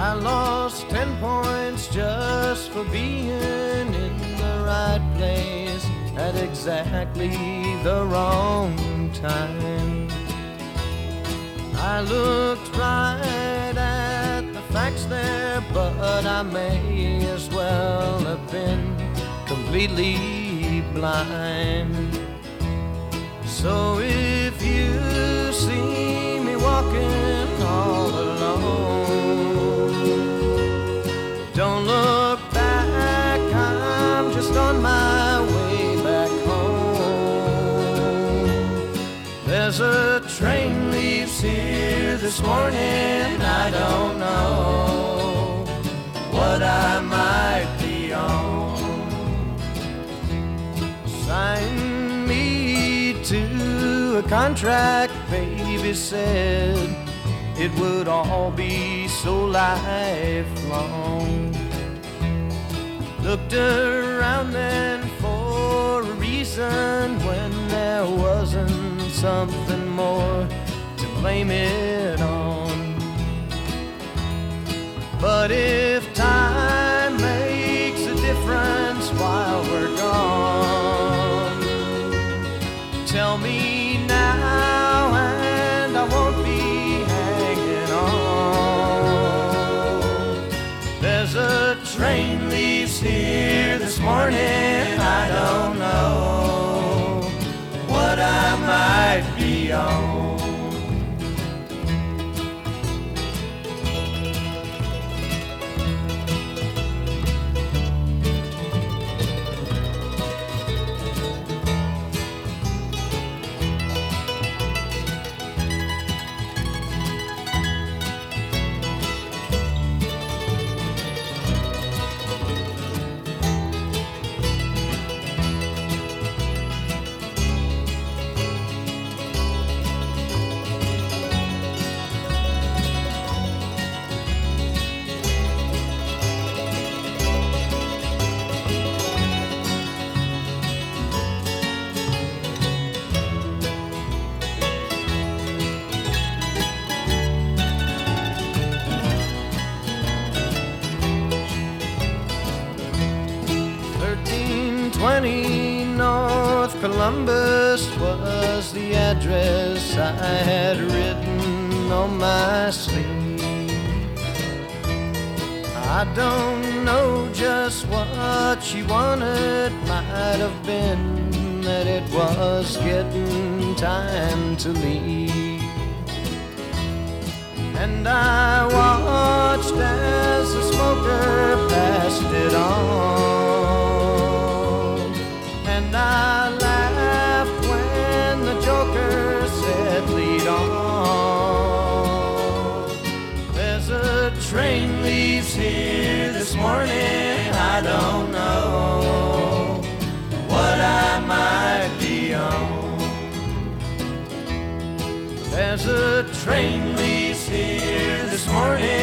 I lost 10 points just for being in the right place at exactly the wrong time. I looked right at the facts there, but I may as well have been completely blind. So if you see me walking all alone, don't look back, I'm just on my way back home. There's a train leaves here this morning, I don't know what I might be on. Sign me to a contract, baby said it would all be so lifelong. Looked around then for a reason when there wasn't something more to blame it on. But if time makes a difference while we're gone, tell me now and I won't be hanging on. There's a train leaves here this morning, I don't know what I might be on. North Columbus was the address I had written on my sleeve. I don't know just what she wanted, might have been that it was getting time to leave. And I watched as the smoker passed it on. And I laughed when the joker said lead on. There's a train leaves here this morning, I don't know what I might be on. There's a train leaves here this morning,